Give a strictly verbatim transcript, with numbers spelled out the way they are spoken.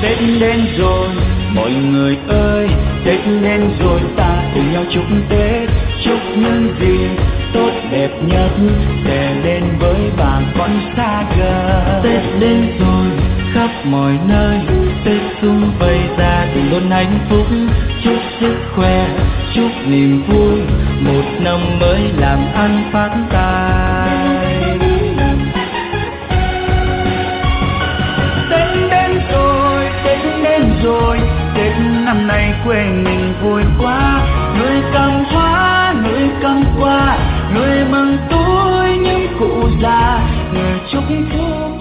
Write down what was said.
Tết đến rồi, mọi người ơi, Tết đến rồi ta cùng nhau chúc Tết, chúc những gì tốt đẹp nhất để đến với bà con xa gần. Tết đến rồi, khắp mọi nơi, Tết sum vầy gia đình luôn hạnh phúc, chúc sức khỏe, chúc niềm vui, một năm mới làm ăn phát tài. Tết đến rồi, Tết đến rồi, Tết năm nay quê mình vui quá, người cầm hoa, người cầm hoa, người mừng tuổi những cụ già, người chúc phúc